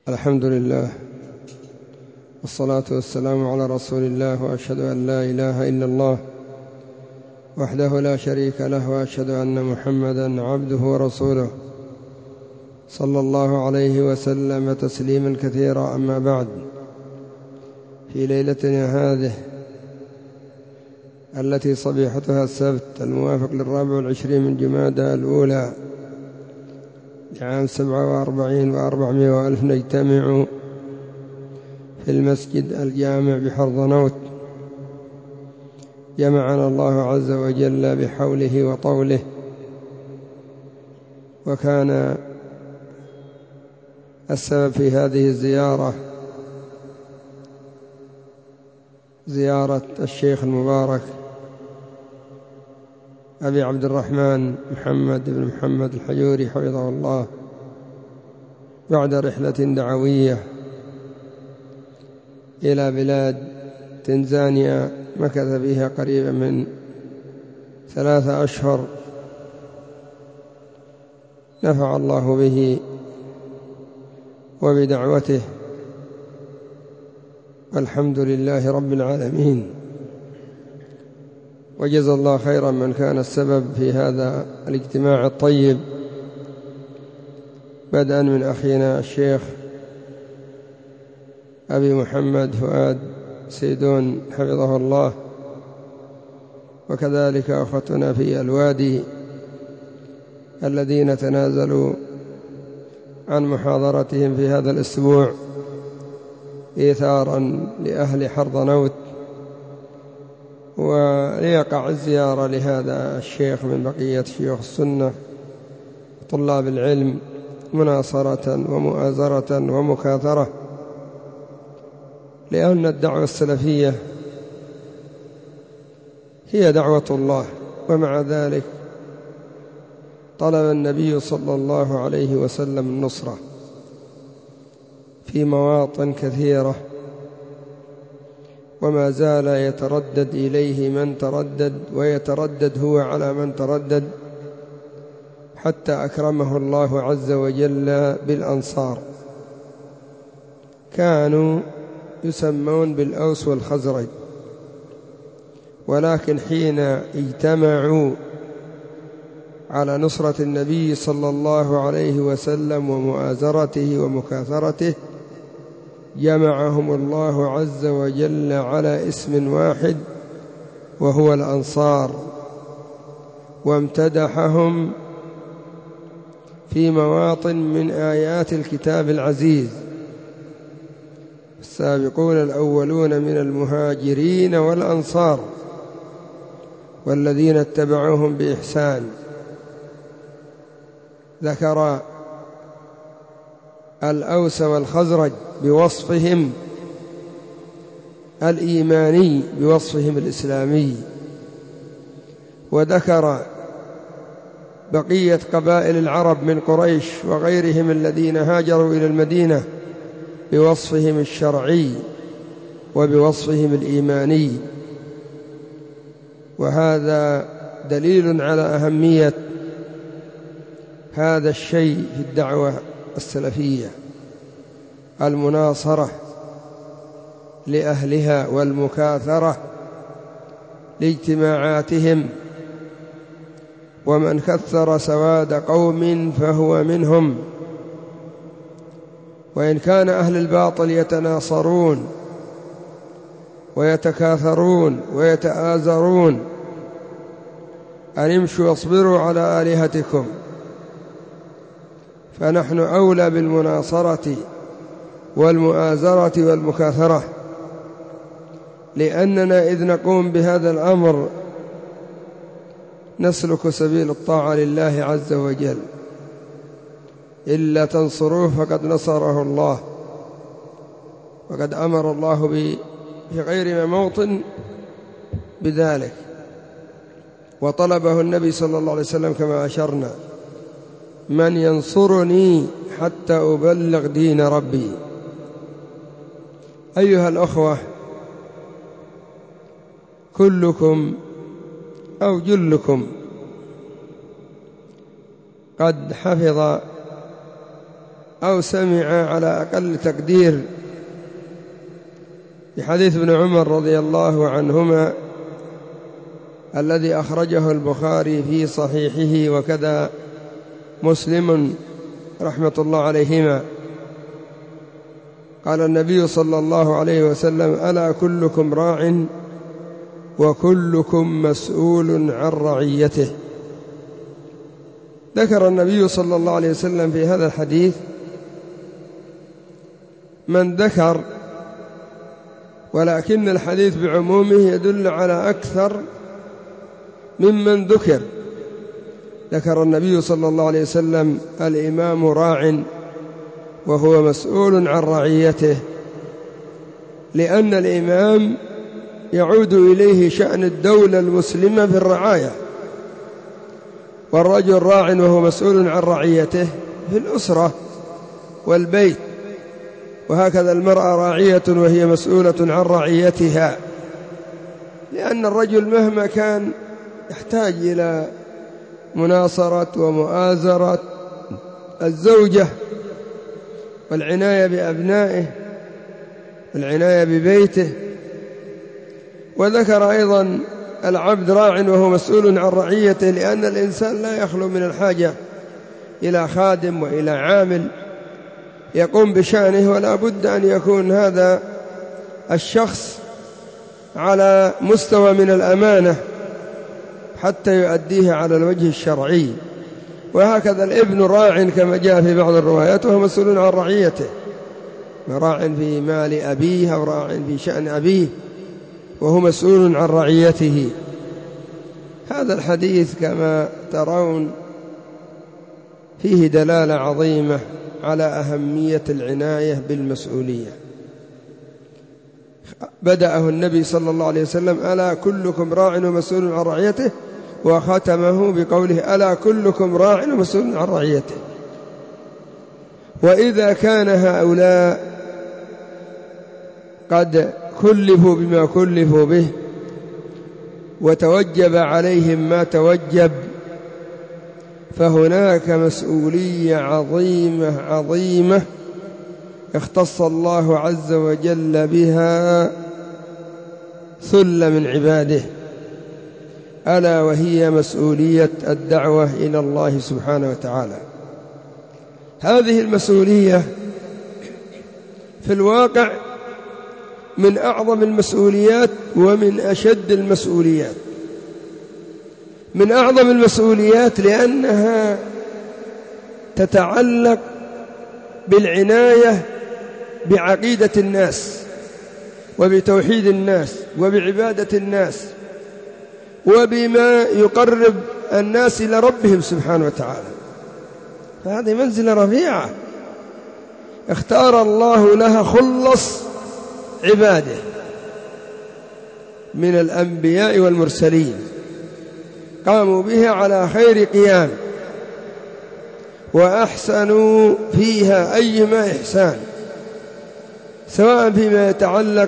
الحمد لله والصلاة والسلام على رسول الله، وأشهد أن لا إله إلا الله وحده لا شريك له، وأشهد أن محمدا عبده ورسوله صلى الله عليه وسلم تسليما كثيرا. أما بعد، في ليلتنا هذه التي صبيحتها السبت الموافق 24 من جمادى الأولى لعام 47 و400 وألف، نجتمع في المسجد الجامع بحرضنوت. جمعنا الله عز وجل بحوله وطوله، وكان السبب في هذه الزيارة زيارة الشيخ المبارك أبي عبد الرحمن محمد بن محمد الحجوري حفظه الله، بعد رحلة دعوية إلى بلاد تنزانيا مكث فيها قريبا من 3 أشهر، نفع الله به وبدعوته، والحمد لله رب العالمين. وجزى الله خيرا من كان السبب في هذا الاجتماع الطيب، بدءا من أخينا الشيخ أبي محمد فؤاد سيدون حفظه الله، وكذلك أخوتنا في الوادي الذين تنازلوا عن محاضرتهم في هذا الأسبوع إيثارا لأهل حرضنوت، وليقع الزيارة لهذا الشيخ من بقية شيوخ السنة طلاب العلم مناصرة ومؤازرة ومكاثرة، لأن الدعوة السلفية هي دعوة الله. ومع ذلك طلب النبي صلى الله عليه وسلم النصرة في مواطن كثيرة، وما زال يتردد إليه من تردد، ويتردد هو على من تردد، حتى أكرمه الله عز وجل بالأنصار. كانوا يسمون بالأوس والخزرج، ولكن حين اجتمعوا على نصرة النبي صلى الله عليه وسلم ومؤازرته ومكاثرته، جمعهم الله عز وجل على اسم واحد وهو الأنصار، وامتدحهم في مواطن من آيات الكتاب العزيز: السابقون الأولون من المهاجرين والأنصار والذين اتبعوهم بإحسان. ذكر الأوس والخزرج بوصفهم الإيماني بوصفهم الإسلامي، وذكر بقية قبائل العرب من قريش وغيرهم الذين هاجروا إلى المدينة بوصفهم الشرعي وبوصفهم الإيماني. وهذا دليل على أهمية هذا الشيء في الدعوة السلفية: المناصرة لأهلها والمكاثرة لاجتماعاتهم. ومن كثر سواد قوم فهو منهم. وإن كان أهل الباطل يتناصرون ويتكاثرون ويتآزرون أن امشوا واصبروا على آلهتكم، فنحن أولى بالمناصرة والمؤازرة والمكاثرة، لأننا إذ نقوم بهذا الأمر نسلك سبيل الطاعة لله عز وجل. إلا تنصروه فقد نصره الله، وقد أمر الله في غير موطن بذلك، وطلبه النبي صلى الله عليه وسلم كما أشرنا: من ينصرني حتى أبلغ دين ربي. أيها الأخوة، كلكم أو جلكم قد حفظ أو سمع على أقل تقدير بحديث ابن عمر رضي الله عنهما الذي أخرجه البخاري في صحيحه وكذا مسلم رحمة الله عليهما. قال النبي صلى الله عليه وسلم: ألا كلكم راع وكلكم مسؤول عن رعيته. ذكر النبي صلى الله عليه وسلم في هذا الحديث من ذكر، ولكن الحديث بعمومه يدل على أكثر ممن ذكر. ذكر النبي صلى الله عليه وسلم: الإمام راع وهو مسؤول عن رعيته، لأن الإمام يعود إليه شأن الدولة المسلمة في الرعاية، والرجل راع وهو مسؤول عن رعيته في الأسرة والبيت، وهكذا المرأة راعية وهي مسؤولة عن رعيتها، لأن الرجل مهما كان يحتاج إلى مناصرة ومؤازرة الزوجة والعناية بأبنائه والعناية ببيته. وذكر أيضا العبد راع وهو مسؤول عن رعيته، لأن الإنسان لا يخلو من الحاجة إلى خادم وإلى عامل يقوم بشأنه، ولا بد أن يكون هذا الشخص على مستوى من الأمانة حتى يؤديه على الوجه الشرعي. وهكذا الابن راع كما جاء في بعض الروايات وهو مسؤول عن رعيته، راع في مال أبيه أو راع في شأن أبيه وهو مسؤول عن رعيته. هذا الحديث كما ترون فيه دلالة عظيمة على أهمية العناية بالمسؤولية. بدأه النبي صلى الله عليه وسلم: ألا كلكم راع ومسؤول عن رعيته، وختمه بقوله: ألا كلكم راع ومسؤول عن رعيته. وإذا كان هؤلاء قد كلفوا بما كلفوا به وتوجب عليهم ما توجب، فهناك مسؤولية عظيمة عظيمة اختص الله عز وجل بها ثل من عباده، ألا وهي مسؤولية الدعوة إلى الله سبحانه وتعالى. هذه المسؤولية في الواقع من أعظم المسؤوليات ومن أشد المسؤوليات. من أعظم المسؤوليات لأنها تتعلق بالعناية بعقيدة الناس وبتوحيد الناس وبعبادة الناس وبما يقرب الناس إلى ربهم سبحانه وتعالى. فهذه منزلة رفيعة اختار الله لها خلص عباده من الأنبياء والمرسلين، قاموا بها على خير قيام وأحسنوا فيها أيما إحسان، سواء فيما يتعلق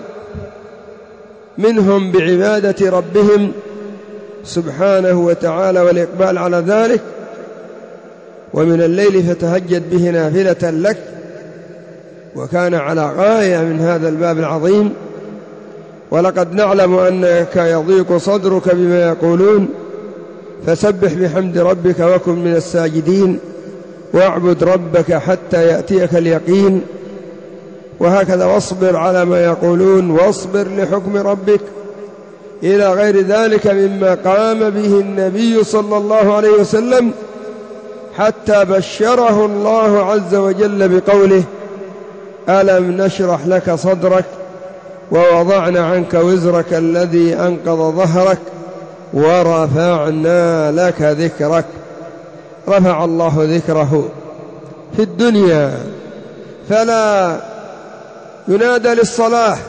منهم بعبادة ربهم سبحانه وتعالى والإقبال على ذلك، ومن الليل فتهجد به نافلة لك، وكان على غاية من هذا الباب العظيم. ولقد نعلم أنك يضيق صدرك بما يقولون، فسبح بحمد ربك وكن من الساجدين واعبد ربك حتى يأتيك اليقين. وهكذا واصبر على ما يقولون واصبر لحكم ربك، إلى غير ذلك مما قام به النبي صلى الله عليه وسلم، حتى بشره الله عز وجل بقوله: ألم نشرح لك صدرك ووضعنا عنك وزرك الذي أنقض ظهرك ورفعنا لك ذكرك. رفع الله ذكره في الدنيا، فلا ينادى للصلاة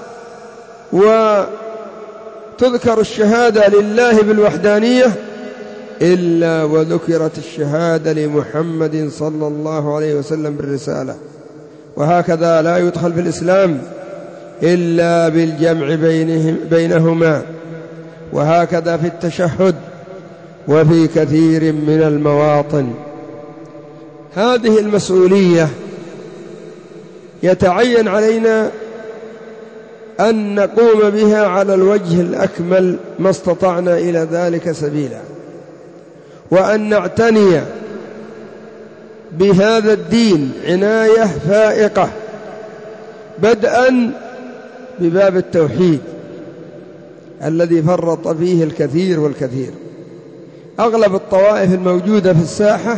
وتذكر الشهادة لله بالوحدانية إلا وذكرت الشهادة لمحمد صلى الله عليه وسلم بالرسالة. وهكذا لا يدخل في الإسلام إلا بالجمع بينهما، وهكذا في التشهد وفي كثير من المواطن. هذه المسؤولية يتعين علينا أن نقوم بها على الوجه الأكمل ما استطعنا إلى ذلك سبيلا، وأن نعتني بهذا الدين عناية فائقة، بدءا بباب التوحيد الذي فرط فيه الكثير والكثير. أغلب الطوائف الموجودة في الساحة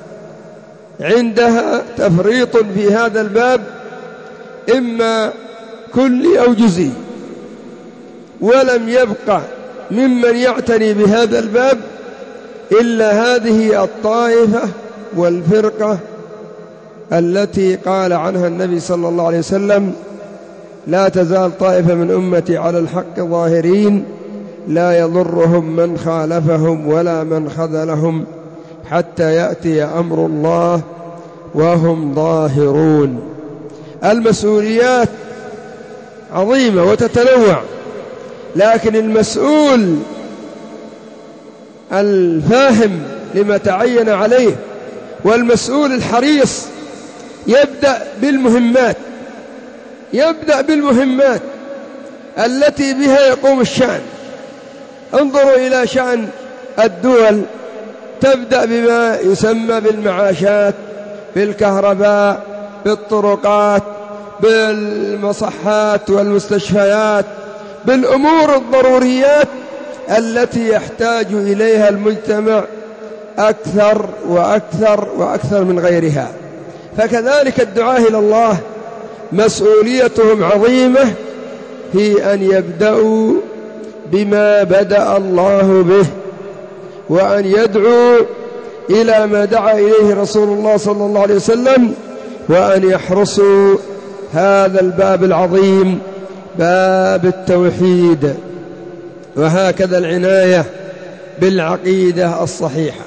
عندها تفريط في هذا الباب، إما كلي أو جزئي، ولم يبقى ممن يعتني بهذا الباب إلا هذه الطائفة والفرقة التي قال عنها النبي صلى الله عليه وسلم: لا تزال طائفة من أمتي على الحق ظاهرين لا يضرهم من خالفهم ولا من خذلهم حتى يأتي أمر الله وهم ظاهرون. المسؤوليات عظيمة وتتنوع، لكن المسؤول الفاهم لما تعين عليه والمسؤول الحريص يبدأ بالمهمات التي بها يقوم الشأن. انظروا إلى شأن الدول، تبدأ بما يسمى بالمعاشات، بالكهرباء، بالطرقات، بالمصحات والمستشفيات، بالأمور الضروريات التي يحتاج إليها المجتمع أكثر وأكثر وأكثر من غيرها. فكذلك الدعاة إلى الله مسؤوليتهم عظيمة في أن يبدأوا بما بدأ الله به، وأن يدعوا إلى ما دعا إليه رسول الله صلى الله عليه وسلم، وأن يحرصوا هذا الباب العظيم، باب التوحيد. وهكذا العناية بالعقيدة الصحيحة.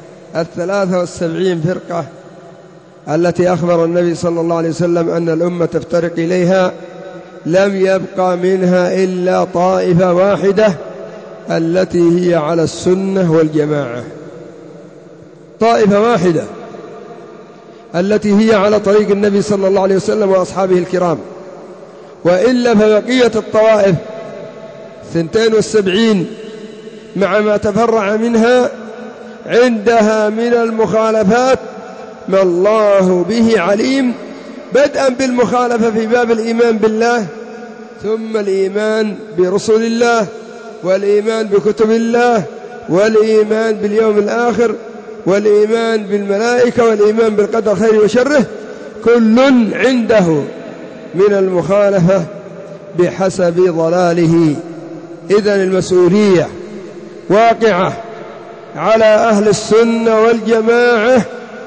73 فرقة التي أخبر النبي صلى الله عليه وسلم أن الأمة تفترق إليها، لم يبقى منها إلا طائفة واحدة التي هي على السنة والجماعة، طائفة واحدة التي هي على طريق النبي صلى الله عليه وسلم وأصحابه الكرام. وإلا فبقية الطوائف 72 مع ما تفرع منها عندها من المخالفات ما الله به عليم، بدءا بالمخالفة في باب الإيمان بالله، ثم الإيمان برسل الله، والإيمان بكتب الله، والإيمان باليوم الآخر، والإيمان بالملائكة، والإيمان بالقدر خيره وشره، كل عنده من المخالفة بحسب ضلاله. إذن المسؤولية واقعة على أهل السنة والجماعة،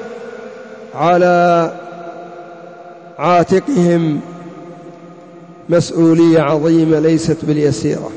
على عاتقهم مسؤولية عظيمة ليست باليسيرة،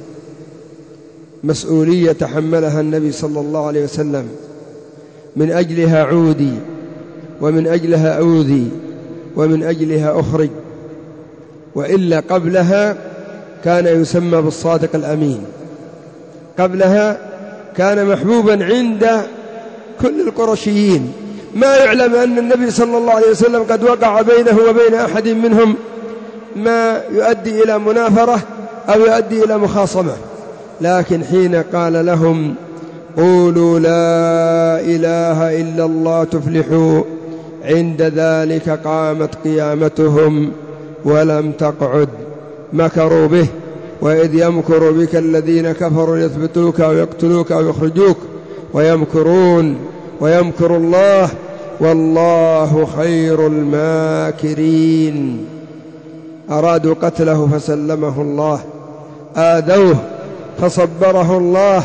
مسؤولية تحملها النبي صلى الله عليه وسلم، من أجلها عودي، ومن أجلها أوذي، ومن أجلها أخرج. وإلا قبلها كان يسمى بالصادق الأمين، قبلها كان محبوبا عند كل القرشيين، ما يعلم أن النبي صلى الله عليه وسلم قد وقع بينه وبين أحد منهم ما يؤدي إلى منافرة أو يؤدي إلى مخاصمة. لكن حين قال لهم: قولوا لا إله إلا الله تفلحوا، عند ذلك قامت قيامتهم ولم تقعد. مكروا به: وإذ يمكر بك الذين كفروا ليثبتوك أو يقتلوك أو يخرجوك ويمكرون ويمكر الله والله خير الماكرين. أرادوا قتله فسلمه الله، آذوه فصبره الله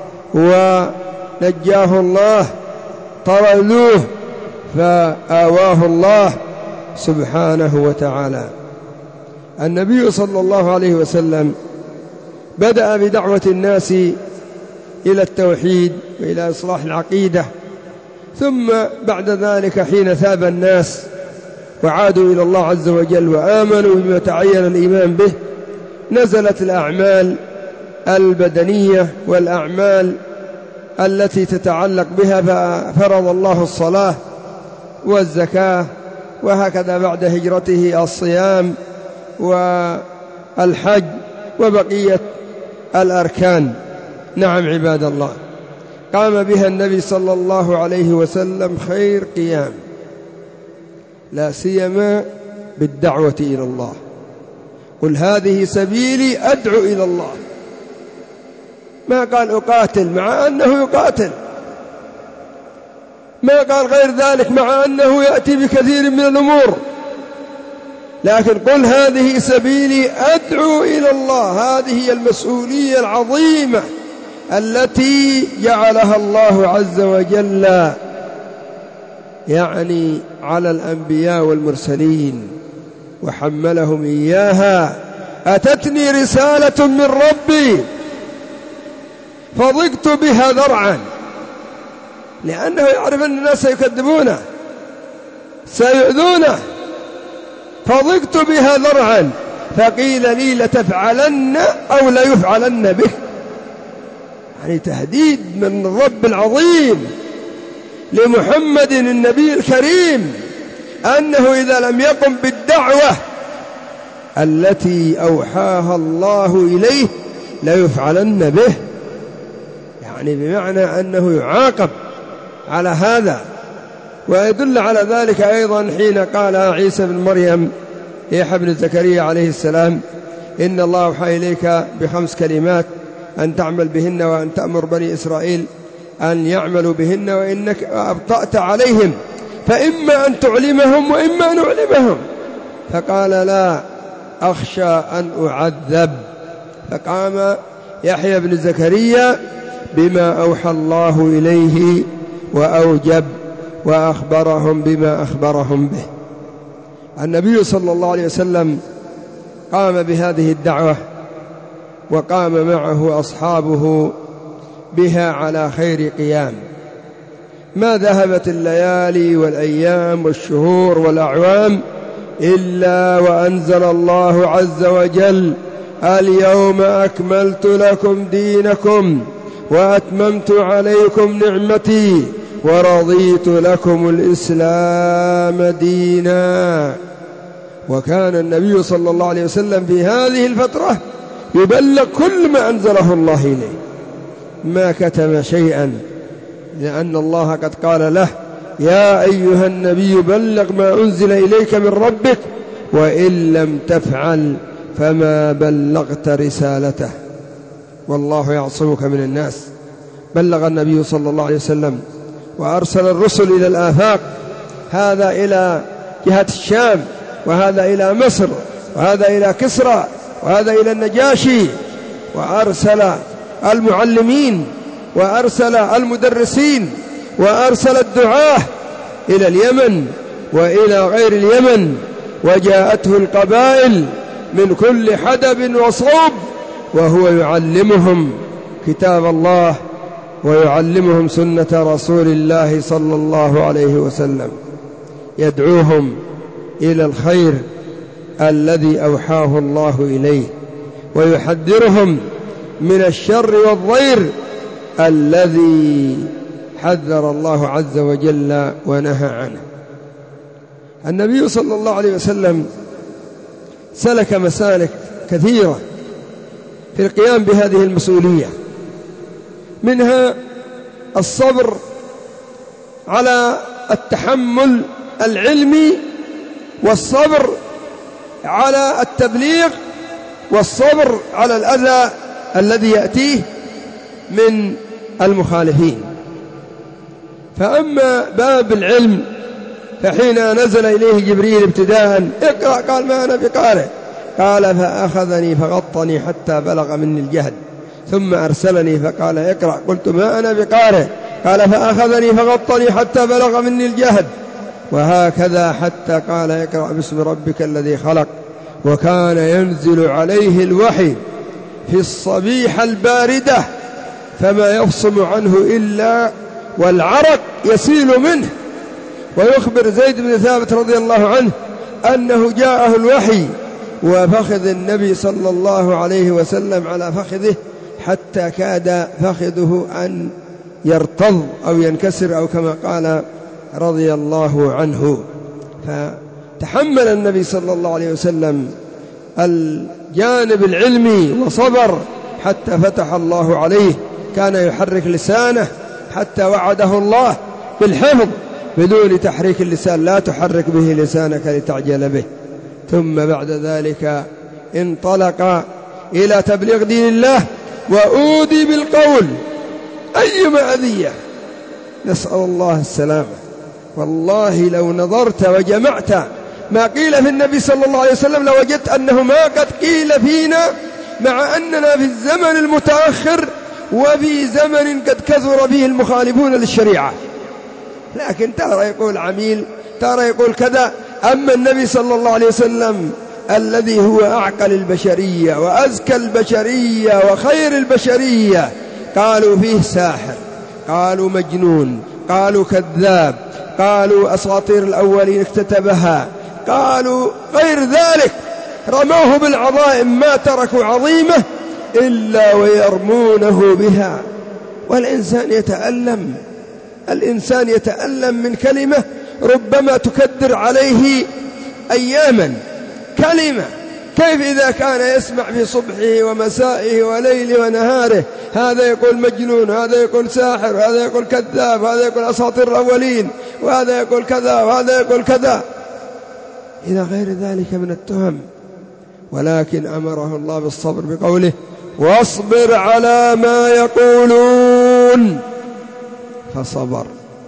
ونجاه الله، طردوه فآواه الله سبحانه وتعالى. النبي صلى الله عليه وسلم بدأ بدعوة الناس إلى التوحيد وإلى إصلاح العقيدة، ثم بعد ذلك حين ثاب الناس وعادوا إلى الله عز وجل وآمنوا بما تعين الإيمان به، نزلت الأعمال البدنية والأعمال التي تتعلق بها، ففرض الله الصلاة والزكاة وهكذا بعد هجرته الصيام والحج وبقية الأركان. نعم عباد الله، قام بها النبي صلى الله عليه وسلم خير قيام، لا سيما بالدعوة إلى الله. قل هذه سبيلي أدعو إلى الله، ما قال أقاتل مع أنه يقاتل، ما قال غير ذلك مع أنه يأتي بكثير من الأمور، لكن قل هذه سبيلي أدعو إلى الله. هذه هي المسؤولية العظيمة التي جعلها الله عز وجل يعني على الأنبياء والمرسلين وحملهم إياها. أتتني رسالة من ربي فضقت بها ذرعا، لأنه يعرف أن الناس سيكذبونه سيؤذونه، فضقت بها ذرعا فقيل لي لتفعلن أو لا يفعلن به. يعني تهديد من الرب العظيم لمحمد النبي الكريم أنه إذا لم يقم بالدعوة التي أوحاها الله إليه لا يفعلن به، يعني بمعنى أنه يعاقب على هذا. ويدل على ذلك أيضا حين قال عيسى بن مريم يحيى بن زكريا عليه السلام: إن الله أوحى إليك ب5 كلمات أن تعمل بهن وأن تأمر بني إسرائيل أن يعملوا بهن وإنك أبطأت عليهم فإما أن تعلمهم وإما أن أعلمهم. فقال: لا أخشى أن أعذب. فقام يحيى بن زكريا بما أوحى الله إليه وأوجب وأخبرهم بما أخبرهم به. النبي صلى الله عليه وسلم قام بهذه الدعوة وقام معه أصحابه بها على خير قيام، ما ذهبت الليالي والأيام والشهور والأعوام إلا وأنزل الله عز وجل: اليوم أكملت لكم دينكم وأتممت عليكم نعمتي ورضيت لكم الإسلام دينا. وكان النبي صلى الله عليه وسلم في هذه الفترة يبلغ كل ما أنزله الله إليه، ما كتم شيئا، لأن الله قد قال له: يا أيها النبي بلغ ما أنزل إليك من ربك وإن لم تفعل فما بلغت رسالته والله يعصمك من الناس. بلغ النبي صلى الله عليه وسلم وأرسل الرسل إلى الآفاق، هذا إلى جهة الشام، وهذا إلى مصر، وهذا إلى كسرى، وهذا إلى النجاشي، وأرسل المعلمين، وأرسل المدرسين، وأرسل الدعاة إلى اليمن وإلى غير اليمن، وجاءته القبائل من كل حدب وصوب وهو يعلمهم كتاب الله ويعلمهم سنة رسول الله صلى الله عليه وسلم، يدعوهم إلى الخير الذي أوحاه الله إليه، ويحذرهم من الشر والضير الذي حذر الله عز وجل ونهى عنه. النبي صلى الله عليه وسلم سلك مسالك كثيرة في القيام بهذه المسؤولية، منها الصبر على التحمل العلمي، والصبر على التبليغ، والصبر على الأذى الذي يأتيه من المخالفين. فأما باب العلم فحين نزل إليه جبريل ابتداء: اقرأ، قال: ما أنا بقارئ. قال: فأخذني فغطني حتى بلغ مني الجهد، ثم أرسلني فقال: اقرأ، قلت: ما أنا بقارئ. قال: فأخذني فغطني حتى بلغ مني الجهد، وهكذا حتى قال: اقرأ باسم ربك الذي خلق. وكان ينزل عليه الوحي في الصبيحة الباردة فما يفصم عنه إلا والعرق يسيل منه. ويخبر زيد بن ثابت رضي الله عنه أنه جاءه الوحي وفخذ النبي صلى الله عليه وسلم على فخذه حتى كاد فخذه أن يرتض أو ينكسر، أو كما قال رضي الله عنه. تحمل النبي صلى الله عليه وسلم الجانب العلمي وصبر حتى فتح الله عليه. كان يحرك لسانه حتى وعده الله بالحفظ بدون تحريك اللسان، لا تحرك به لسانك لتعجل به. ثم بعد ذلك انطلق إلى تبليغ دين الله وأوذي بالقول أيما أذية، نسأل الله السلامة. والله لو نظرت وجمعت ما قيل في النبي صلى الله عليه وسلم لوجدت أنه ما قد قيل فينا، مع أننا في الزمن المتأخر وفي زمن قد كثر فيه المخالفون للشريعة، لكن ترى يقول عميل، ترى يقول كذا. أما النبي صلى الله عليه وسلم الذي هو أعقل البشرية وأزكى البشرية وخير البشرية، قالوا فيه ساحر، قالوا مجنون، قالوا كذاب، قالوا أساطير الأولين اكتتبها، قالوا غير ذلك، رموه بالعظائم، ما تركوا عظيمة إلا ويرمونه بها. والإنسان يتألم، الإنسان يتألم من كلمة ربما تكدر عليه أياما. كلمة كيف إذا كان يسمع في صبحه ومسائه وليله ونهاره هذا يقول مجنون، هذا يقول ساحر، هذا يقول كذاب، هذا يقول أساطير الأولين، وهذا يقول كذا، وهذا يقول كذا إلى غير ذلك من التهم. ولكن أمره الله بالصبر بقوله واصبر على ما يقولون، فصبر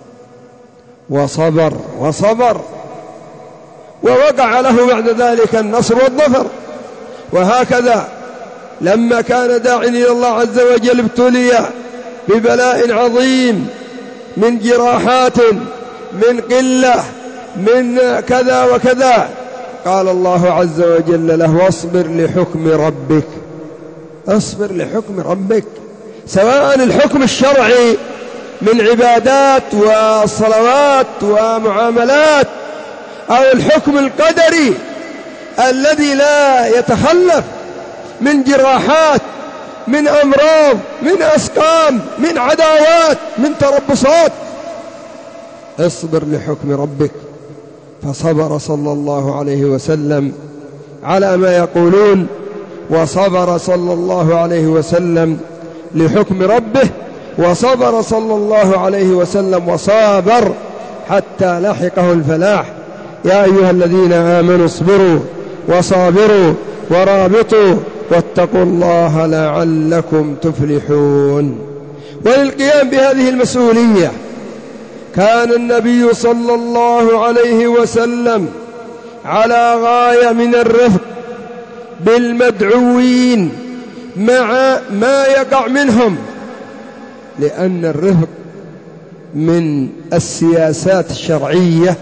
وصبر وصبر، ووقع له بعد ذلك النصر والظفر. وهكذا لما كان داعٍ إلى الله عز وجل ابتلي ببلاء عظيم من جراحات، من قلة، من كذا وكذا، قال الله عز وجل له واصبر لحكم ربك، اصبر لحكم ربك، سواء الحكم الشرعي من عبادات وصلوات ومعاملات، أو الحكم القدري الذي لا يتخلف من جراحات، من أمراض، من أسقام، من عداوات، من تربصات. اصبر لحكم ربك. فصبر صلى الله عليه وسلم على ما يقولون، وصبر صلى الله عليه وسلم لحكم ربه، وصبر صلى الله عليه وسلم وصابر حتى لحقه الفلاح. يا أيها الذين آمنوا اصبروا وصابروا ورابطوا واتقوا الله لعلكم تفلحون. وللقيام بهذه المسؤولية كان النبي صلى الله عليه وسلم على غاية من الرفق بالمدعوين مع ما يقع منهم، لأن الرفق من السياسات الشرعية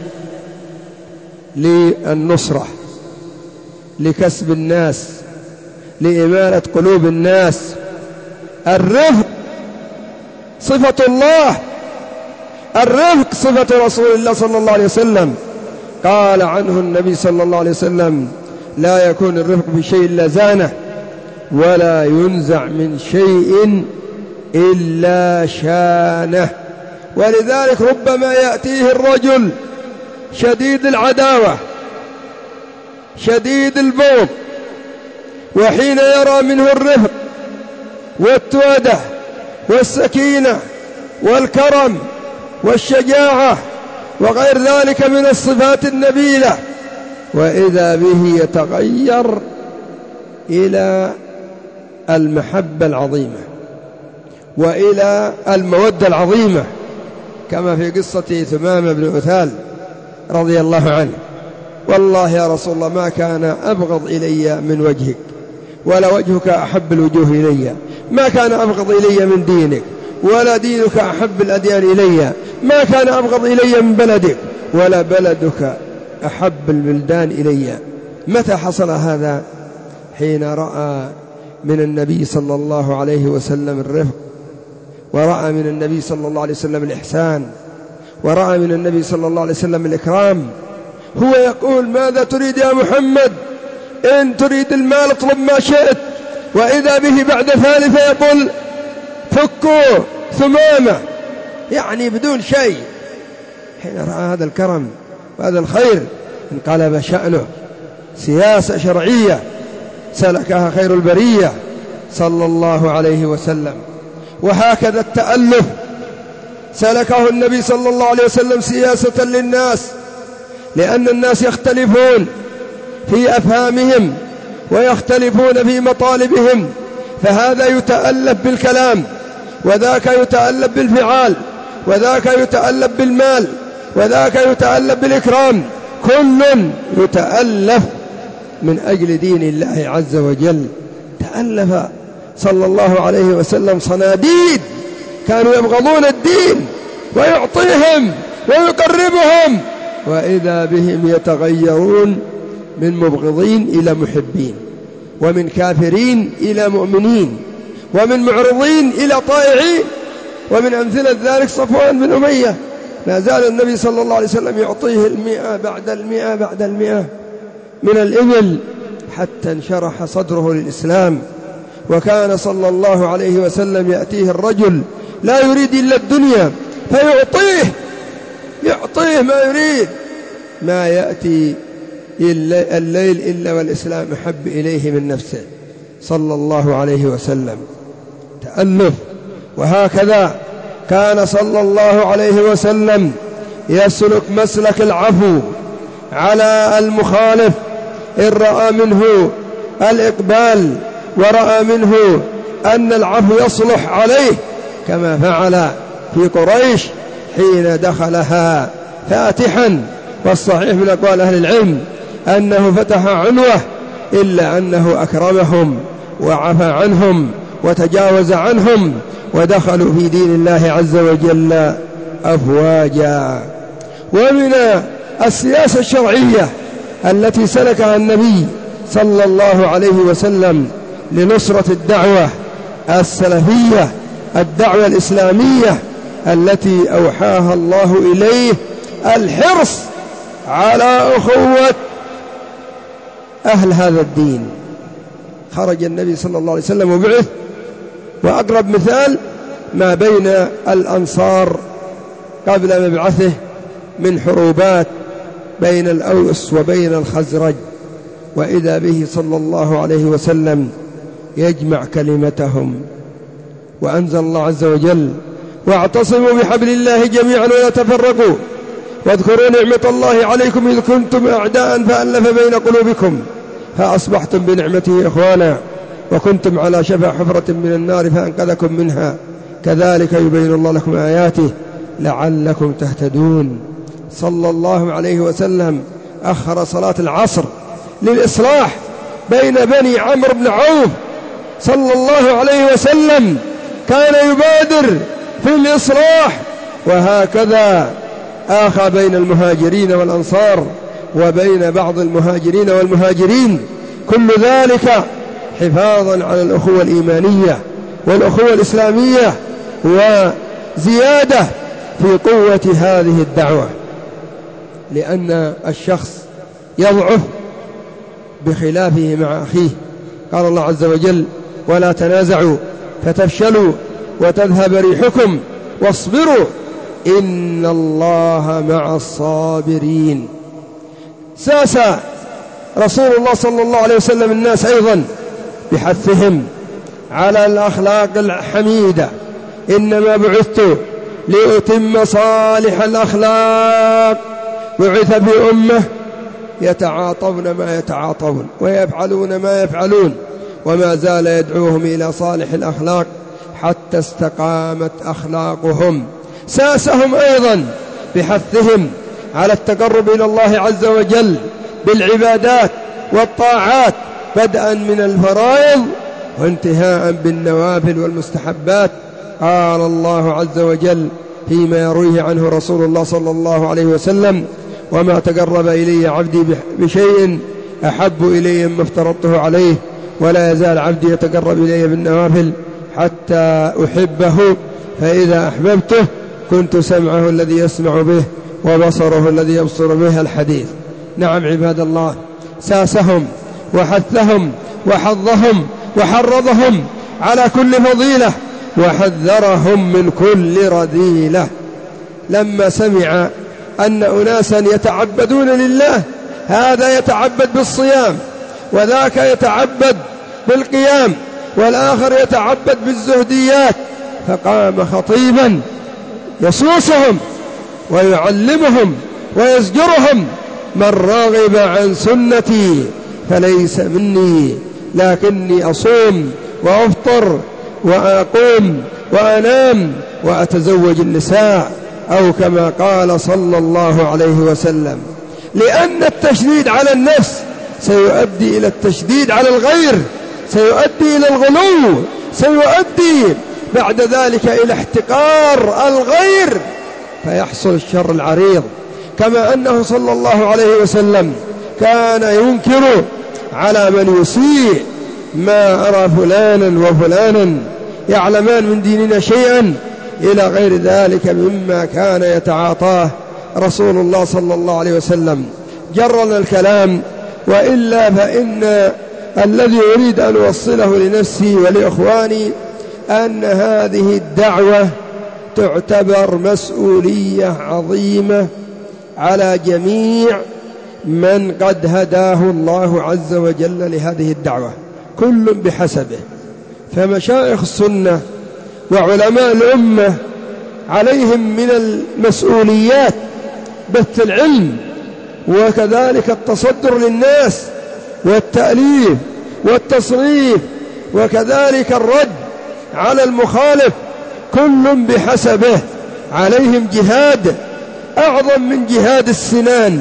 للنصرة، لكسب الناس، لإمالة قلوب الناس. الرفق صفة الله، الرفق صفة رسول الله صلى الله عليه وسلم. قال عنه النبي صلى الله عليه وسلم لا يكون الرفق بشيء إلا زانه، ولا ينزع من شيء إلا شانه. ولذلك ربما يأتيه الرجل شديد العداوة شديد البغض، وحين يرى منه الرفق والتودة والسكينة والكرم والشجاعة وغير ذلك من الصفات النبيلة، وإذا به يتغير إلى المحبة العظيمة وإلى المودة العظيمة، كما في قصة ثمامة بن أثال رضي الله عنه. والله يا رسول الله ما كان أبغض إلي من وجهك، ولا وجهك أحب الوجوه إلي، ما كان أبغض إلي من دينك، ولا دينك أحب الأديان إلي، ما كان أبغض إلي من بلدك، ولا بلدك أحب البلدان إلي. متى حصل هذا؟ حين رأى من النبي صلى الله عليه وسلم الرفق، ورأى من النبي صلى الله عليه وسلم الإحسان، ورأى من النبي صلى الله عليه وسلم الإكرام. هو يقول ماذا تريد يا محمد؟ إن تريد المال اطلب ما شئت. وإذا به بعد ثالثة يقول فكوا ثمامة، يعني بدون شيء. حين رأى هذا الكرم وهذا الخير انقلب شأنه. سياسة شرعية سلكها خير البرية صلى الله عليه وسلم. وهكذا التألف سلكه النبي صلى الله عليه وسلم سياسة للناس، لأن الناس يختلفون في أفهامهم ويختلفون في مطالبهم، فهذا يتألف بالكلام، وذاك يتألف بالفعال، وذاك يتألف بالمال، وذاك يتألف بالإكرام، كل يتألف من أجل دين الله عز وجل. تألف صلى الله عليه وسلم صناديد كانوا يبغضون الدين ويعطيهم ويقربهم، وإذا بهم يتغيرون من مبغضين إلى محبين، ومن كافرين إلى مؤمنين، ومن معرضين إلى طائعين. ومن أمثلة ذلك صفوان بن أمية، ما زال النبي صلى الله عليه وسلم يعطيه 100 بعد 100 بعد 100 من الإبل حتى انشرح صدره للإسلام. وكان صلى الله عليه وسلم يأتيه الرجل لا يريد إلا الدنيا يعطيه ما يريد، ما يأتي الليل إلا والإسلام أحب إليه من نفسه صلى الله عليه وسلم. تألف. وهكذا كان صلى الله عليه وسلم يسلك مسلك العفو على المخالف إن رأى منه الإقبال ورأى منه أن العفو يصلح عليه، كما فعل في قريش حين دخلها فاتحا. والصحيح من أقوال أهل العلم أنه فتح عنوة، إلا أنه أكرمهم وعفى عنهم وتجاوز عنهم ودخلوا في دين الله عز وجل أفواجا. ومن السياسة الشرعية التي سلكها النبي صلى الله عليه وسلم لنصرة الدعوة السلفية، الدعوة الإسلامية التي أوحاها الله إليه، الحرص على أخوة أهل هذا الدين. خرج النبي صلى الله عليه وسلم وبعث، وأقرب مثال ما بين الأنصار قبل مبعثه من حروبات بين الأوس وبين الخزرج، وإذا به صلى الله عليه وسلم يجمع كلمتهم. وأنزل الله عز وجل: واعتصموا بحبل الله جميعا ولا تفرقوا واذكروا نعمة الله عليكم إذ كنتم أعداء فألف بين قلوبكم فأصبحتم بنعمته إخوانا وكنتم على شفا حفرة من النار فأنقذكم منها كذلك يبين الله لكم آياته لعلكم تهتدون. صلى الله عليه وسلم أخر صلاة العصر للإصلاح بين بني عمرو بن عوف. صلى الله عليه وسلم كان يبادر في الإصلاح، وهكذا آخى بين المهاجرين والأنصار وبين بعض المهاجرين والمهاجرين، كل ذلك حفاظا على الأخوة الإيمانية والأخوة الإسلامية وزيادة في قوة هذه الدعوة، لأن الشخص يضعف بخلافه مع أخيه. قال الله عز وجل: ولا تنازعوا فتفشلوا وتذهب ريحكم واصبروا إن الله مع الصابرين. ساس رسول الله صلى الله عليه وسلم الناس أيضا بحثهم على الأخلاق الحميدة: إنما بعثت لأتم صالح الأخلاق. بعث في أمة يتعاطون ما يتعاطون ويفعلون ما يفعلون، وما زال يدعوهم إلى صالح الأخلاق حتى استقامت أخلاقهم. ساسهم أيضا بحثهم على التقرب إلى الله عز وجل بالعبادات والطاعات، بدءا من الفرائض وانتهاء بالنوافل والمستحبات. قال الله عز وجل فيما يرويه عنه رسول الله صلى الله عليه وسلم: وما تقرب إلي عبدي بشيء أحب إلي مما افترضته عليه، ولا يزال عبدي يتقرب إلي بالنوافل حتى أحبه، فإذا أحببته كنت سمعه الذي يسمع به وبصره الذي يبصر به. الحديث. نعم عباد الله، ساسهم وحثهم وحضهم وحرضهم على كل فضيلة وحذرهم من كل رذيلة. لما سمع أن أناسا يتعبدون لله هذا يتعبد بالصيام، وذاك يتعبد بالقيام، والآخر يتعبد بالزهديات. فقام خطيبا يصوصهم ويعلمهم ويزجرهم: من رغب عن سنتي فليس مني، لكني أصوم وأفطر وأقوم وأنام وأتزوج النساء، أو كما قال صلى الله عليه وسلم. لأن التشديد على النفس سيؤدي إلى التشديد على الغير، سيؤدي إلى الغلو، سيؤدي بعد ذلك إلى احتقار الغير، فيحصل الشر العريض. كما أنه صلى الله عليه وسلم كان ينكر على من يسيء: ما أرى فلانا وفلانا يعلمان من ديننا شيئا، إلى غير ذلك مما كان يتعاطاه رسول الله صلى الله عليه وسلم. جرنا الكلام، وإلا فإن الذي أريد أن أوصله لنفسي ولإخواني أن هذه الدعوة تعتبر مسؤولية عظيمة على جميع من قد هداه الله عز وجل لهذه الدعوة، كل بحسبه. فمشايخ السنة وعلماء الأمة عليهم من المسؤوليات بث العلم، وكذلك التصدر للناس والتأليف والتصنيف، وكذلك الرد على المخالف، كل بحسبه. عليهم جهاد أعظم من جهاد السنان.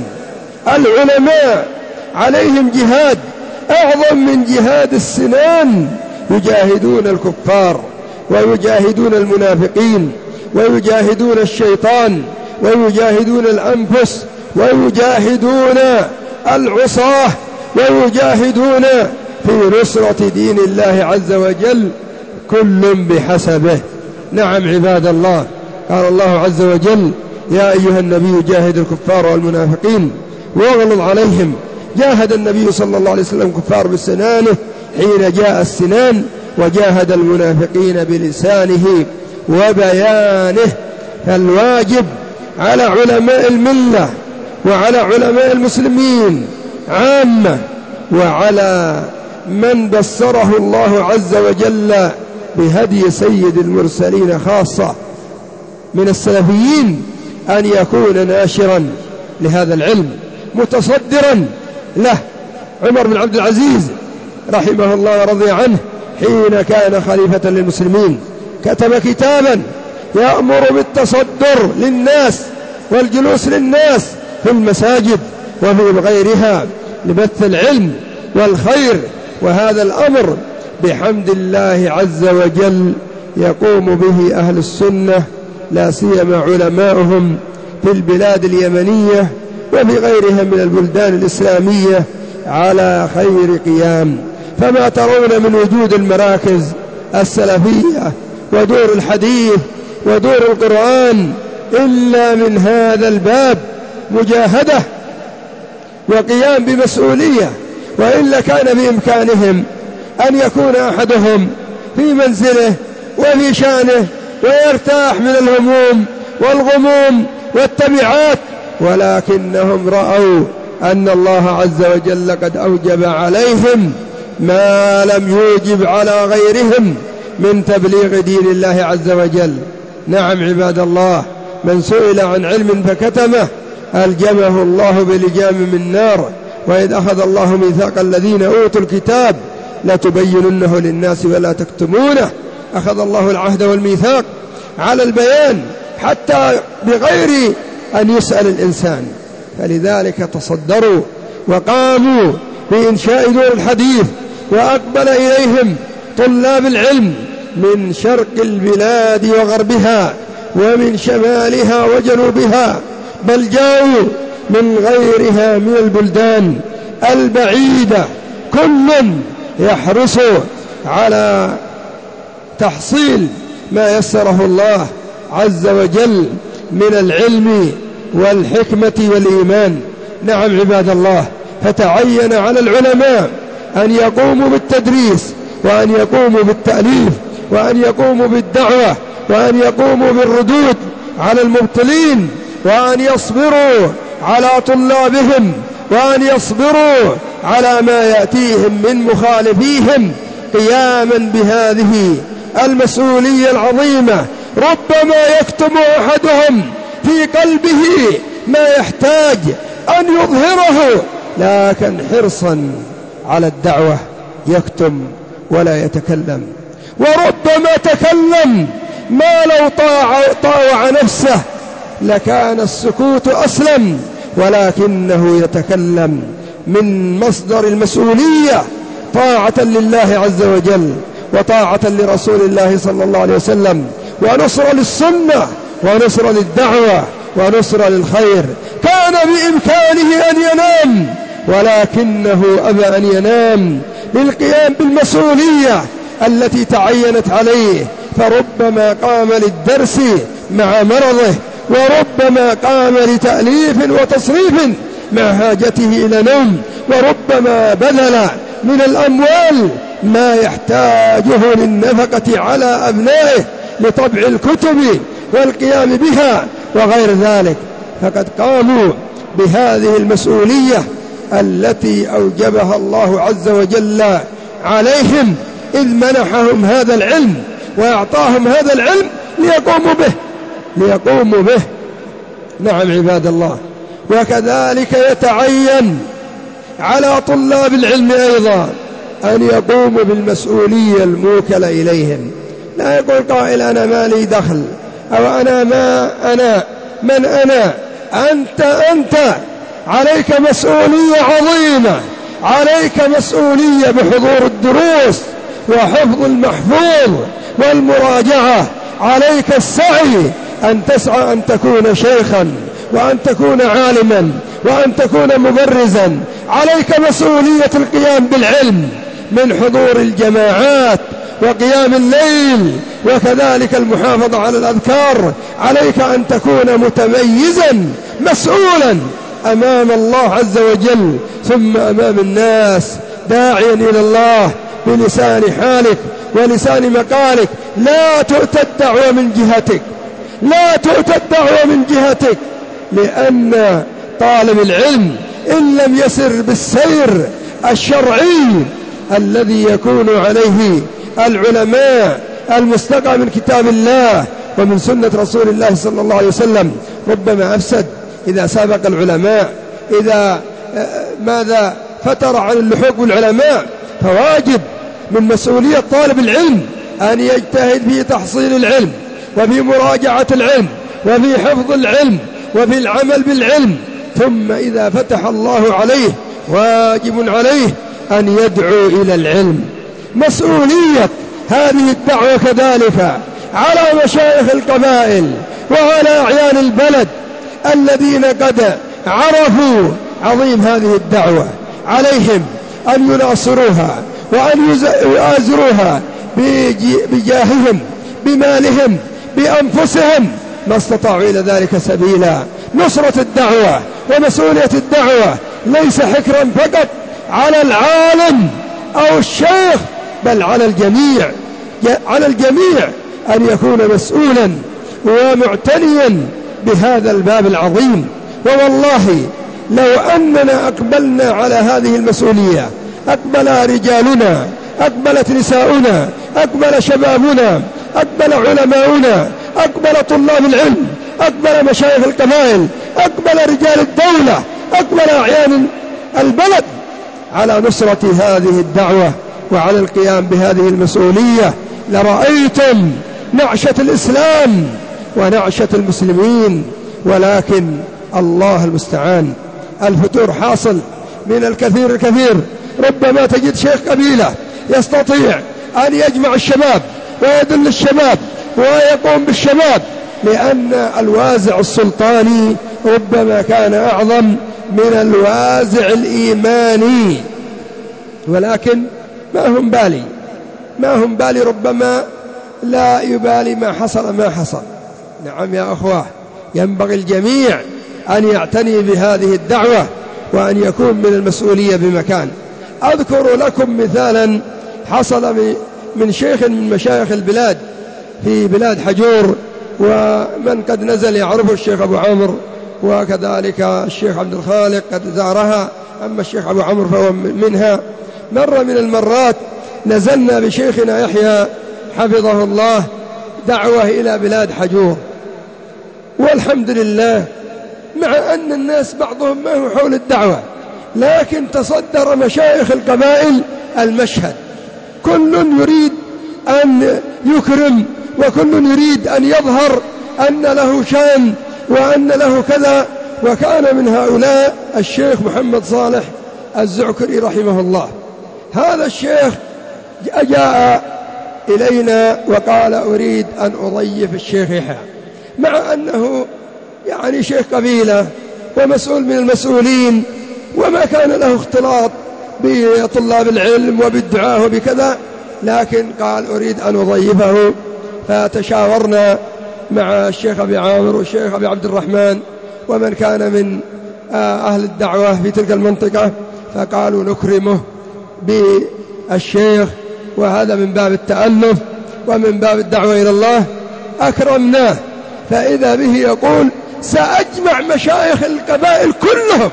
العلماء عليهم جهاد أعظم من جهاد السنان، يجاهدون الكفار ويجاهدون المنافقين ويجاهدون الشيطان ويجاهدون الأنفس ويجاهدون العصاة ويجاهدون في نصرة دين الله عز وجل، كل بحسبه. نعم عباد الله، قال الله عز وجل: يا أيها النبي جاهد الكفار والمنافقين واغلظ عليهم. جاهد النبي صلى الله عليه وسلم كفار بسنانه حين جاء السنان، وجاهد المنافقين بلسانه وبيانه. فالواجب على علماء الملة وعلى علماء المسلمين عامة، وعلى من بصره الله عز وجل بهدي سيد المرسلين خاصة من السلفيين، أن يكون ناشرا لهذا العلم متصدرا له. عمر بن عبد العزيز رحمه الله ورضي عنه حين كان خليفة للمسلمين كتب كتابا يأمر بالتصدر للناس والجلوس للناس في المساجد وفي غيرها لبث العلم والخير. وهذا الأمر بحمد الله عز وجل يقوم به أهل السنة، لا سيما علماؤهم في البلاد اليمنية وفي غيرها من البلدان الإسلامية على خير قيام. فما ترون من وجود المراكز السلفية ودور الحديث ودور القرآن إلا من هذا الباب مجاهدة وقيام بمسؤولية، وإلا كان بإمكانهم أن يكون أحدهم في منزله وفي شانه ويرتاح من الهموم والغموم والتبعات، ولكنهم رأوا أن الله عز وجل قد أوجب عليهم ما لم يوجب على غيرهم من تبليغ دين الله عز وجل. نعم عباد الله، من سئل عن علم فكتمه ألجمه الله بلجام من نار، وإذ أخذ الله ميثاق الذين أوتوا الكتاب لتبيننه للناس ولا تكتمونه. أخذ الله العهد والميثاق على البيان حتى بغير أن يسأل الإنسان، فلذلك تصدروا وقاموا بإنشاء دور الحديث، وأقبل إليهم طلاب العلم من شرق البلاد وغربها ومن شمالها وجنوبها، بل جاءوا من غيرها من البلدان البعيدة، كل يحرص على تحصيل ما يسره الله عز وجل من العلم والحكمة والإيمان. نعم عباد الله، فتعين على العلماء أن يقوموا بالتدريس، وأن يقوموا بالتأليف، وأن يقوموا بالدعوة، وأن يقوموا بالردود على المبطلين، وأن يصبروا على طلابهم، وأن يصبروا على ما يأتيهم من مخالفيهم قياما بهذه المسؤولية العظيمة. ربما يكتم أحدهم في قلبه ما يحتاج أن يظهره، لكن حرصا على الدعوة يكتم ولا يتكلم. وربما تكلم ما لو طاوع نفسه لكان السكوت أسلم، ولكنه يتكلم من مصدر المسؤولية طاعة لله عز وجل وطاعة لرسول الله صلى الله عليه وسلم، ونصر للسنة ونصر للدعوة ونصر للخير. كان بإمكانه أن ينام ولكنه أبى أن ينام للقيام بالمسؤولية التي تعينت عليه، فربما قام للدرس مع مرضه، وربما قام لتأليف وتصريف مع حاجته إلى نوم، وربما بذل من الأموال ما يحتاجه للنفقة على أبنائه لطبع الكتب والقيام بها وغير ذلك. فقد قاموا بهذه المسؤولية التي أوجبها الله عز وجل عليهم، إذ منحهم هذا العلم وأعطاهم هذا العلم ليقوموا به. نعم عباد الله. وكذلك يتعين على طلاب العلم أيضا أن يقوموا بالمسؤولية الموكلة إليهم. لا يقول قائل أنا ما لي دخل، أو أنا ما أنا من أنا. أنت عليك مسؤولية عظيمة، عليك مسؤولية بحضور الدروس وحفظ المحفوظ والمراجعة. عليك السعي أن تسعى أن تكون شيخا، وأن تكون عالما، وأن تكون مبرزا. عليك مسؤولية القيام بالعلم من حضور الجماعات وقيام الليل، وكذلك المحافظة على الأذكار. عليك أن تكون متميزا مسؤولا أمام الله عز وجل ثم أمام الناس، داعيا إلى الله بلسان حالك ولسان مقالك. لا تؤتى الدعوة من جهتك، لا تؤتى الدعوة من جهتك، لأن طالب العلم إن لم يسر بالسير الشرعي الذي يكون عليه العلماء المستقى من كتاب الله ومن سنة رسول الله صلى الله عليه وسلم، ربما أفسد إذا سابق العلماء، إذا ماذا فتر عن اللحوق بالعلماء. فواجب من مسؤولية طالب العلم أن يجتهد في تحصيل العلم وفي مراجعة العلم وفي حفظ العلم وفي العمل بالعلم. ثم إذا فتح الله عليه واجب عليه أن يدعو إلى العلم. مسؤولية هذه الدعوة كذلك على مشايخ القبائل وعلى أعيان البلد الذين قد عرفوا عظيم هذه الدعوة. عليهم أن يناصروها وأن يؤازروها بجاههم، بمالهم، بأنفسهم، ما استطاعوا إلى ذلك سبيلا. نصرة الدعوة ومسؤولية الدعوة ليس حكرا فقط على العالم أو الشيخ، بل على الجميع. على الجميع أن يكون مسؤولا ومعتنيا بهذا الباب العظيم. ووالله لو أننا أقبلنا على هذه المسؤولية، أقبل رجالنا، أقبلت نساؤنا، أقبل شبابنا، أقبل علماؤنا، أقبل طلاب العلم، أقبل مشايخ القبائل، أقبل رجال الدولة، أقبل أعيان البلد على نصرة هذه الدعوة وعلى القيام بهذه المسؤولية، لرأيتم نعشة الإسلام ونعشة المسلمين. ولكن الله المستعان، الفتور حاصل من الكثير الكثير. ربما تجد شيخ قبيلة يستطيع أن يجمع الشباب ويدل الشباب ويقوم بالشباب، لأن الوازع السلطاني ربما كان أعظم من الوازع الإيماني. ولكن ما هم بالي، ربما لا يبالي ما حصل. نعم يا أخوة، ينبغي الجميع أن يعتني بهذه الدعوة وأن يكون من المسؤولية بمكان. أذكر لكم مثالا حصل من شيخ من مشايخ البلاد في بلاد حجور، ومن قد نزل يعرفه الشيخ أبو عامر وكذلك الشيخ عبد الخالق قد زارها، أما الشيخ أبو عمرو فهو منها. مرة من المرات نزلنا بشيخنا يحيى حفظه الله دعوة إلى بلاد حجور، والحمد لله مع أن الناس بعضهم ما هو حول الدعوة، لكن تصدر مشايخ القبائل المشهد، كل يريد أن يكرم وكل يريد أن يظهر أن له شأن وأن له كذا. وكان من هؤلاء الشيخ محمد صالح الزعكري رحمه الله. هذا الشيخ جاء إلينا وقال أريد أن أضيف الشيخ يحيى، مع أنه يعني شيخ قبيلة ومسؤول من المسؤولين وما كان له اختلاط بطلاب العلم وبالدعاء وبكذا، لكن قال أريد أن أضيفه. فتشاورنا مع الشيخ أبي عامر والشيخ أبي عبد الرحمن ومن كان من أهل الدعوة في تلك المنطقة، فقالوا نكرمه بالشيخ، وهذا من باب التألف ومن باب الدعوة إلى الله. أكرمناه، فإذا به يقول سأجمع مشايخ القبائل كلهم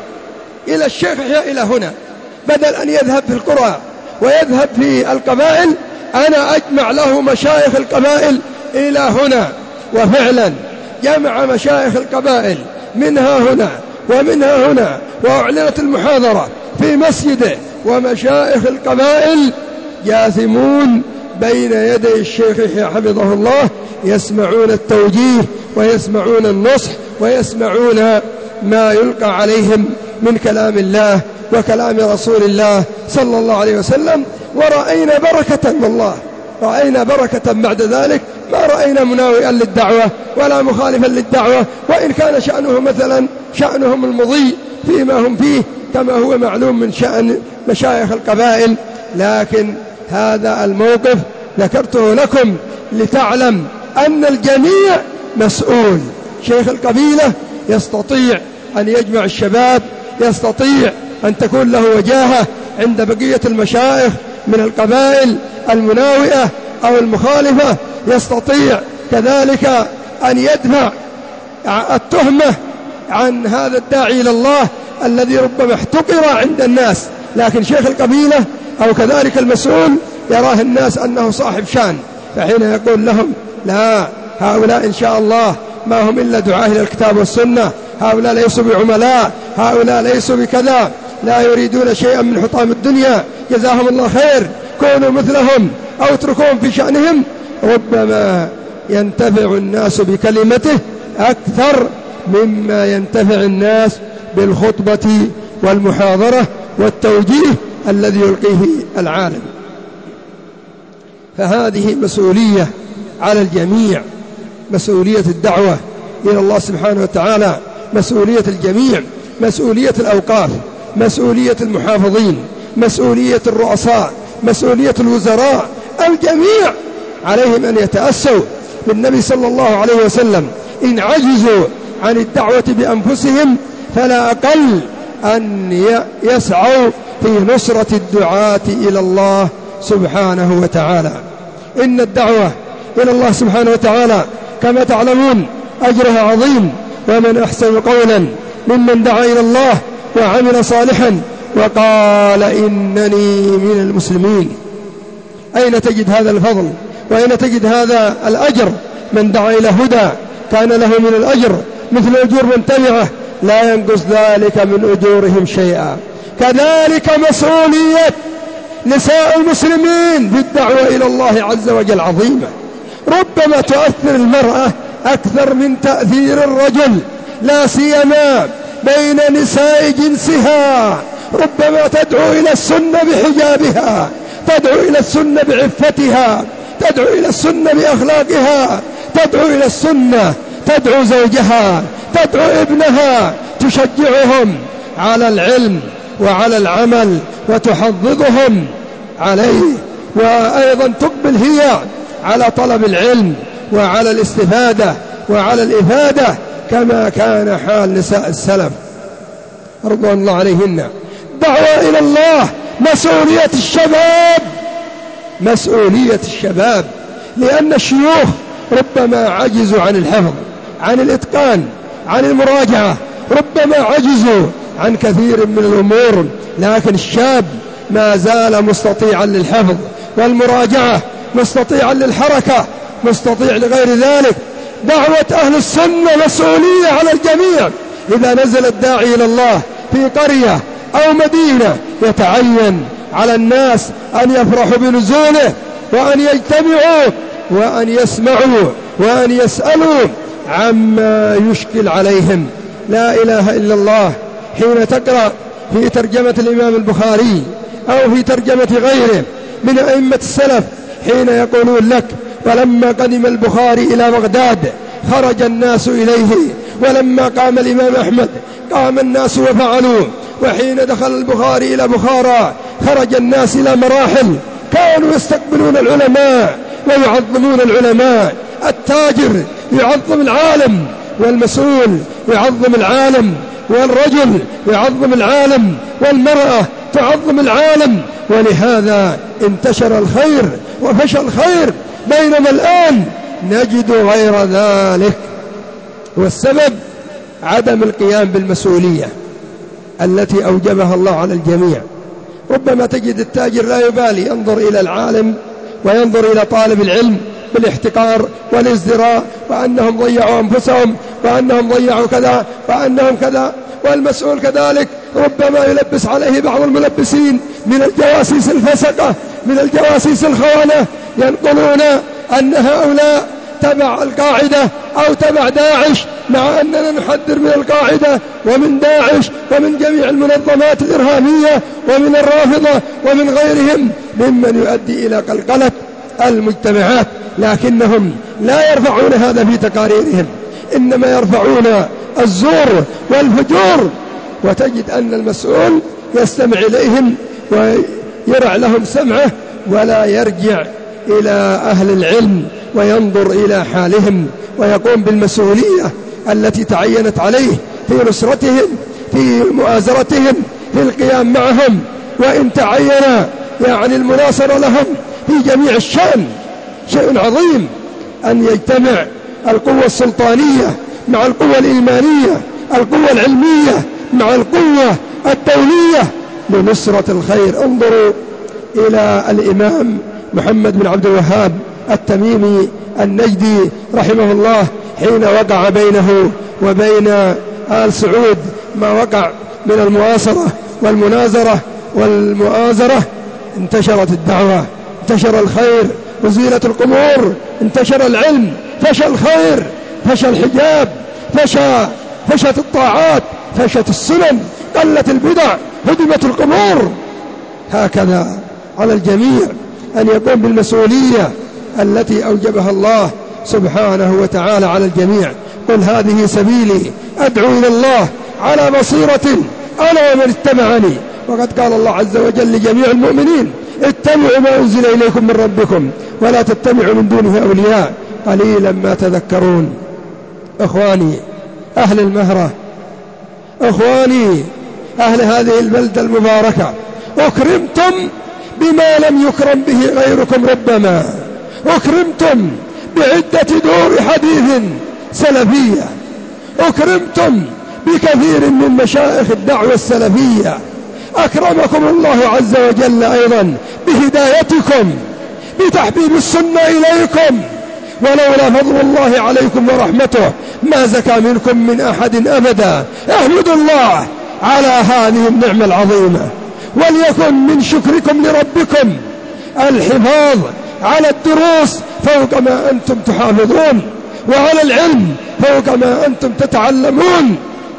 إلى الشيخ يحيى إلى هنا، بدل أن يذهب في القرى ويذهب في القبائل، أنا أجمع له مشايخ القبائل إلى هنا. وفعلا جمع مشايخ القبائل منها هنا ومنها هنا، وأعلنت المحاضرة في مسجده، ومشايخ القبائل جاثمون بين يدي الشيخ يحيى حفظه الله، يسمعون التوجيه ويسمعون النصح ويسمعون ما يلقى عليهم من كلام الله وكلام رسول الله صلى الله عليه وسلم. ورأينا بركة، والله رأينا بركة بعد ذلك، ما رأينا مناوئا للدعوة ولا مخالفا للدعوة، وإن كان شأنه مثلا شأنهم المضي فيما هم فيه كما هو معلوم من شأن مشايخ القبائل. لكن هذا الموقف ذكرته لكم لتعلم أن الجميع مسؤول. شيخ القبيلة يستطيع أن يجمع الشباب، يستطيع أن تكون له وجاهة عند بقية المشايخ من القبائل المناوئة أو المخالفة، يستطيع كذلك أن يدفع التهمة عن هذا الداعي إلى الله الذي ربما احتقر عند الناس. لكن شيخ القبيلة أو كذلك المسؤول يراه الناس أنه صاحب شان، فحين يقول لهم لا، هؤلاء إن شاء الله ما هم إلا دعاة إلى الكتاب والسنة، هؤلاء ليسوا بعملاء، هؤلاء ليسوا بكذا، لا يريدون شيئا من حطام الدنيا، جزاهم الله خير، كونوا مثلهم أو اتركوهم في شأنهم، ربما ينتفع الناس بكلمته أكثر مما ينتفع الناس بالخطبة والمحاضرة والتوجيه الذي يلقيه العالم. فهذه مسؤولية على الجميع، مسؤولية الدعوة إلى الله سبحانه وتعالى، مسؤولية الجميع، مسؤولية الأوقاف، مسؤولية المحافظين، مسؤولية الرؤساء، مسؤولية الوزراء، الجميع عليهم أن يتأسوا بالنبي صلى الله عليه وسلم. إن عجزوا عن الدعوة بأنفسهم فلا أقل أن يسعوا في نصرة الدعاة إلى الله سبحانه وتعالى. إن الدعوة إلى الله سبحانه وتعالى كما تعلمون أجرها عظيم، ومن أحسن قولا ممن دعا إلى الله وعمل صالحا وقال إنني من المسلمين. أين تجد هذا الفضل وأين تجد هذا الأجر؟ من دعا إلى هدى كان له من الأجر مثل أجور من تبعه لا ينقص ذلك من أجورهم شيئا. كذلك مسؤولية نساء المسلمين بالدعوة إلى الله عز وجل عظيمة، ربما تؤثر المرأة أكثر من تأثير الرجل، لا سيما بين نساء جنسها، ربما تدعو إلى السنة بحجابها، تدعو إلى السنة بعفتها، تدعو إلى السنة بأخلاقها، تدعو إلى السنة، تدعو زوجها، تدعو ابنها، تشجعهم على العلم وعلى العمل وتحضضهم عليه، وأيضا تقبل هي على طلب العلم وعلى الاستفادة وعلى الإفادة كما كان حال نساء السلف رضوان الله عليهن. دعوة إلى الله مسؤولية الشباب، مسؤولية الشباب، لأن الشيوخ ربما عجزوا عن الحفظ، عن الإتقان، عن المراجعة، ربما عجزوا عن كثير من الأمور، لكن الشاب ما زال مستطيعا للحفظ والمراجعة، مستطيعا للحركة، مستطيع لغير ذلك. دعوة أهل السنة مسؤولية على الجميع. إذا نزل الداعي إلى الله في قرية أو مدينة يتعين على الناس أن يفرحوا بنزوله، وأن يجتمعوا، وأن يسمعوا، وأن يسألوا عما يشكل عليهم. لا إله إلا الله. حين تقرأ في ترجمة الإمام البخاري أو في ترجمة غيره من أئمة السلف حين يقولون لك: ولما قدم البخاري إلى بغداد خرج الناس إليه، ولما قام الإمام أحمد قام الناس وفعلوا، وحين دخل البخاري إلى بخارى خرج الناس إلى مراحل. كانوا يستقبلون العلماء ويعظمون العلماء. التاجر يعظم العالم، والمسؤول يعظم العالم، والرجل يعظم العالم، والمرأة تعظم العالم. ولهذا انتشر الخير وفشى الخير، بينما الآن نجد غير ذلك. والسبب عدم القيام بالمسؤولية التي أوجبها الله على الجميع. ربما تجد التاجر لا يبالي، ينظر إلى العالم وينظر إلى طالب العلم بالاحتقار والازدراء، وأنهم ضيعوا أنفسهم، وأنهم ضيعوا كذا، وأنهم كذا. والمسؤول كذلك ربما يلبس عليه بعض الملبسين من الجواسيس الفسقة، من الجواسيس الخونة، ينقلون أن هؤلاء تبع القاعدة أو تبع داعش، مع أننا نحذر من القاعدة ومن داعش ومن جميع المنظمات الإرهابية ومن الرافضة ومن غيرهم ممن يؤدي إلى قلقلة المجتمعات. لكنهم لا يرفعون هذا في تقاريرهم، إنما يرفعون الزور والفجور. وتجد أن المسؤول يستمع إليهم ويرع لهم سمعه، ولا يرجع إلى أهل العلم وينظر إلى حالهم ويقوم بالمسؤولية التي تعينت عليه في نصرتهم، في مؤازرتهم، في القيام معهم. وإن تعين يعني المناصرة لهم في جميع الشأن. شيء عظيم أن يجتمع القوة السلطانية مع القوة الإيمانية، القوة العلمية مع القوة الدولية لنصرة الخير. انظروا إلى الإمام محمد بن عبد الوهاب التميمي النجدي رحمه الله، حين وقع بينه وبين آل سعود ما وقع من المواصرة والمنازرة والمؤازرة، انتشرت الدعوة، انتشر الخير، وزيلت القبور، انتشر العلم، فشى الخير، فشى الحجاب، فشت الطاعات، فشت السنن، قلت البدع، هدمت القبور. هكذا على الجميع أن يقوم بالمسؤولية التي أوجبها الله سبحانه وتعالى على الجميع. قل هذه سبيلي أدعو إلى الله على بصيرة أنا ومن اتبعني. وقد قال الله عز وجل لجميع المؤمنين: اتبعوا ما أنزل إليكم من ربكم ولا تتبعوا من دونه أولياء قليلا ما تذكرون. أخواني أهل المهرة، أخواني أهل هذه البلدة المباركة، أكرمتم بما لم يكرم به غيركم، ربما أكرمتم بعدة دور حديث سلفية، أكرمتم بكثير من مشايخ الدعوة السلفية، أكرمكم الله عز وجل أيضا بهدايتكم، بتحبيب السنة إليكم. ولولا فضل الله عليكم ورحمته ما زكى منكم من أحد أبدا. احمدوا الله على هذه النعمة العظيمة، وليكن من شكركم لربكم الحفاظ على الدروس فوق ما أنتم تحافظون، وعلى العلم فوق ما أنتم تتعلمون.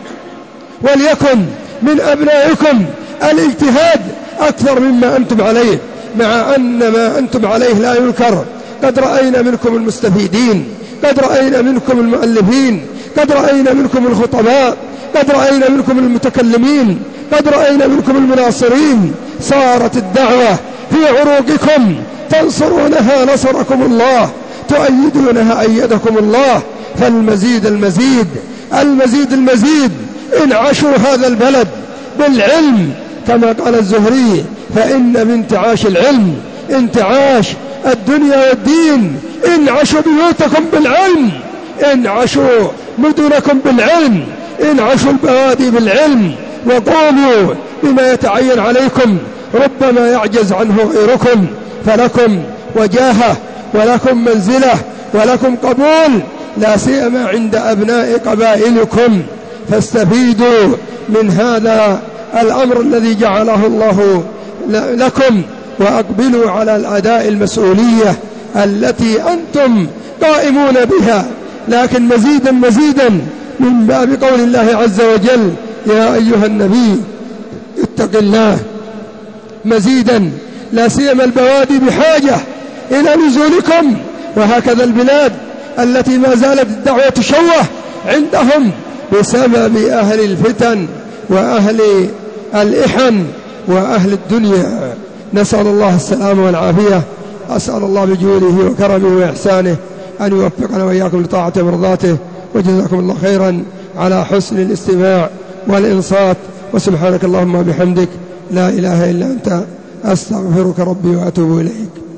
وليكن من أبنائكم الاجتهاد أكثر مما أنتم عليه، مع أن ما أنتم عليه لا ينكر. قد رأينا منكم المستفيدين، قد رأينا منكم المؤلفين، قد رأينا منكم الخطباء، قد رأينا منكم المتكلمين، قد رأينا منكم المناصرين. صارت الدعوة في عروقكم، تنصرونها نصركم الله، تؤيدونها أيدكم الله. فالمزيد المزيد، المزيد المزيد. انعشوا هذا البلد بالعلم كما قال الزهري: فإن من انتعاش العلم انتعاش الدنيا والدين. انعشوا بيوتكم بالعلم، انعشوا مدنكم بالعلم، انعشوا البوادي بالعلم، وقوموا بما يتعين عليكم، ربما يعجز عنه غيركم، فلكم وجاهة ولكم منزلة ولكم قبول، لا سيما عند أبناء قبائلكم، فاستفيدوا من هذا الأمر الذي جعله الله لكم، وأقبلوا على الأداء المسؤولية التي أنتم قائمون بها. لكن مزيدا من باب قول الله عز وجل: يا أيها النبي اتق الله، مزيدا، لا سيما البوادي بحاجة إلى نزولكم، وهكذا البلاد التي ما زالت الدعوة تشوه عندهم بسبب أهل الفتن وأهل الإحن وأهل الدنيا. نسأل الله السلامة والعافية. أسأل الله بجوده وكرمه وإحسانه أن يوفقنا وإياكم لطاعته ومرضاته، وجزاكم الله خيرا على حسن الاستماع والإنصات. وسبحانك اللهم وبحمدك، لا إله إلا أنت، أستغفرك ربي وأتوب إليك.